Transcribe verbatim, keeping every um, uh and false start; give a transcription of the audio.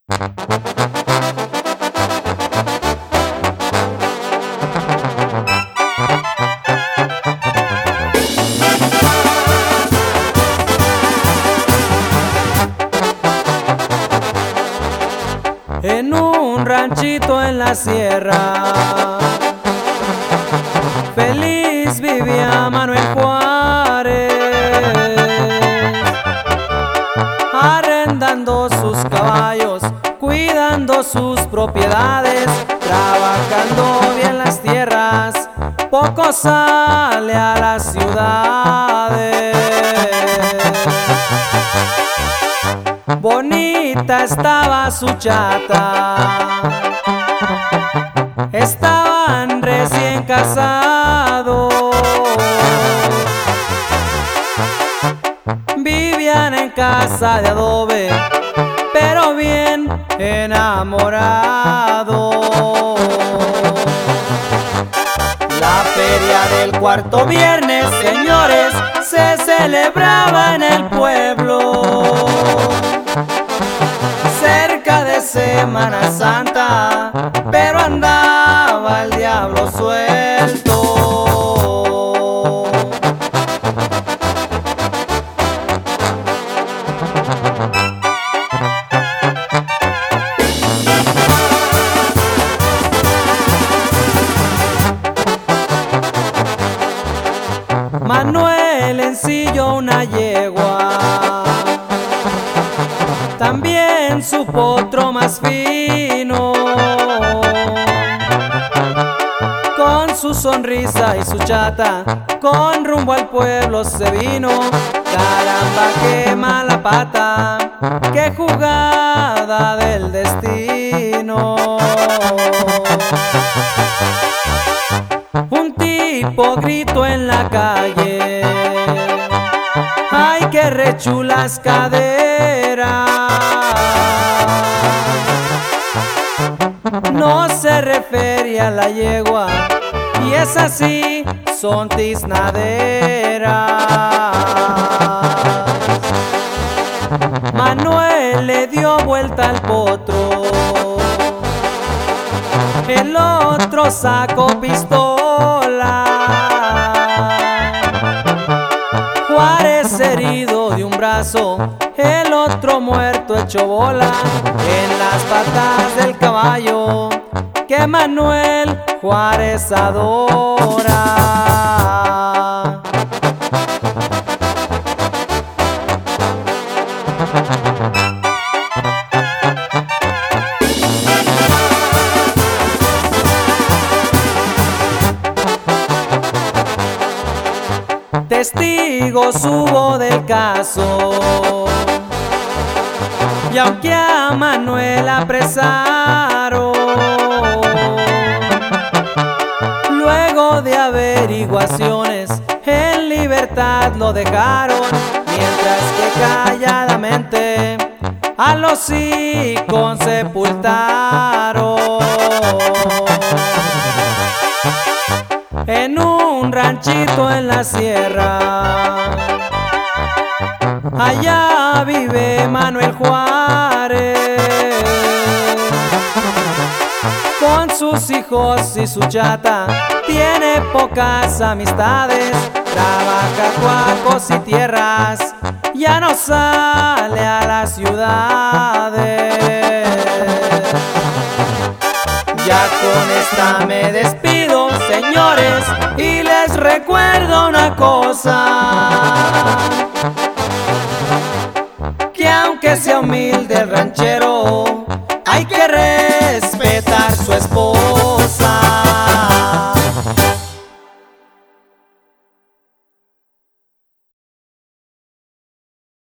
En un ranchito en la sierra, feliz vivía Manuel Juárez, arrendando sus caballos, cuidando sus propiedades, trabajando bien las tierras, poco sale a las ciudades. Bonita estaba su chata, estaban recién casados, vivían en casa de adobe, pero bien enamorados. La feria del cuarto viernes, señores, se celebraba en el pueblo, cerca de Semana Santa, pero andaba el diablo suelto. Manuel ensilló una yegua, también su potro más fino, con su sonrisa y su chata, con rumbo al pueblo se vino. Caramba, qué mala pata, qué jugada del destino. Un tipo gritó en la calle: ¡ay, qué rechulas caderas! No se refería a la yegua, y es así, son tiznaderas. Manuel le dio vuelta al potro, el otro sacó pistola. Juárez herido de un brazo, el otro muerto hecho bola, en las patas del caballo que Manuel Juárez adora. Testigos hubo del caso, y aunque a Manuel apresaron, luego de averiguaciones en libertad lo dejaron, mientras que calladamente a los hijos sepultaron. En un ranchito en la sierra, allá vive Manuel Juárez, con sus hijos y su chata, tiene pocas amistades, trabaja cuacos y tierras, ya no sale a las ciudades. Ya con esta me despido, señores, y les recuerdo una cosa, que aunque sea humilde el ranchero,